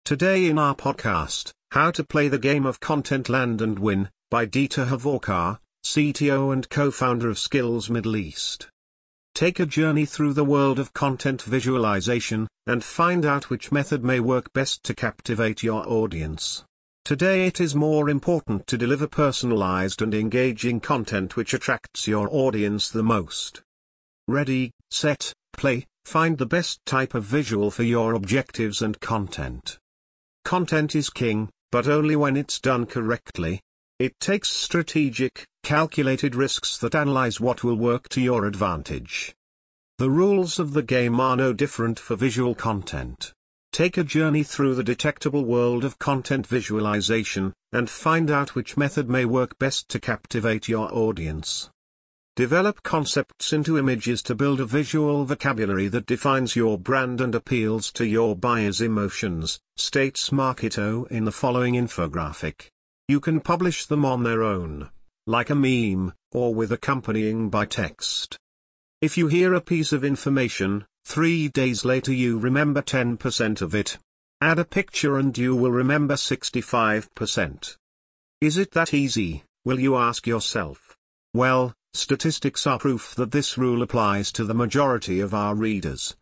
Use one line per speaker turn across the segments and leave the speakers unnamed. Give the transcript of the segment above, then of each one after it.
Today in our podcast, How to Play the Game of Content Land and Win, by Dieter Havorkar, CTO and co-founder of Skills Middle East. Take a journey through the world of content visualization, and find out which method may work best to captivate your audience. Today it is more important to deliver personalized and engaging content which attracts your audience the most. Ready, set, play, find the best type of visual for your objectives and content. Content is king, but only when it's done correctly. It takes strategic, calculated risks that analyze what will work to your advantage. The rules of the game are no different for visual content. Take a journey through the detectable world of content visualization, and find out which method may work best to captivate your audience. Develop concepts into images to build a visual vocabulary that defines your brand and appeals to your buyers' emotions, states Marketo in the following infographic. You can publish them on their own, like a meme, or with accompanying by text. If you hear a piece of information, 3 days later you remember 10% of it. Add a picture and you will remember 65%. Is it that easy, will you ask yourself? Well, statistics are proof that this rule applies to the majority of our readers.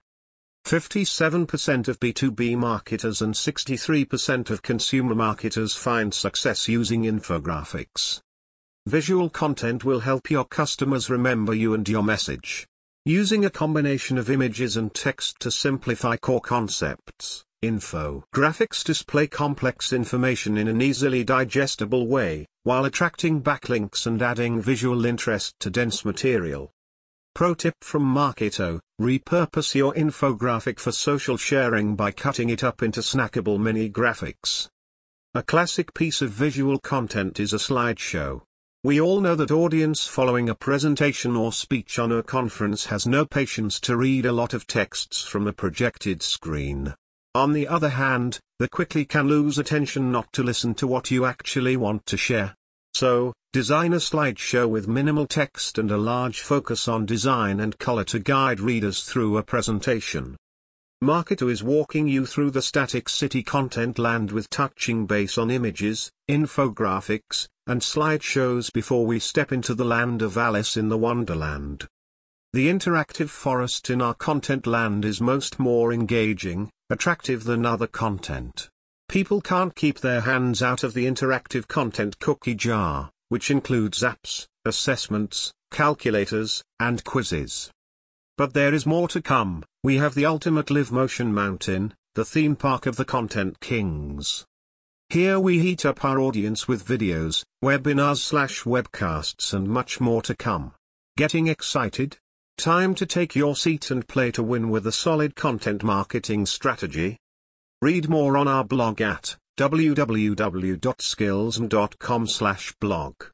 57% of B2B marketers and 63% of consumer marketers find success using infographics. Visual content will help your customers remember you and your message. Using a combination of images and text to simplify core concepts, infographics display complex information in an easily digestible way, while attracting backlinks and adding visual interest to dense material. Pro tip from Marketo: repurpose your infographic for social sharing by cutting it up into snackable mini graphics. A classic piece of visual content is a slideshow. We all know that audience following a presentation or speech on a conference has no patience to read a lot of texts from a projected screen. On the other hand, they quickly can lose attention not to listen to what you actually want to share. So, design a slideshow with minimal text and a large focus on design and color to guide readers through a presentation. Marketo is walking you through the static city content land with touching base on images, infographics, and slideshows before we step into the land of Alice in the Wonderland. The interactive forest in our content land is more engaging, attractive than other content. People can't keep their hands out of the interactive content cookie jar, which includes apps, assessments, calculators, and quizzes. But there is more to come. We have the ultimate Live Motion Mountain, the theme park of the Content Kings. Here we heat up our audience with videos, webinars/webcasts and much more to come. Getting excited? Time to take your seat and play to win with a solid content marketing strategy. Read more on our blog at www.skillsm.com/blog.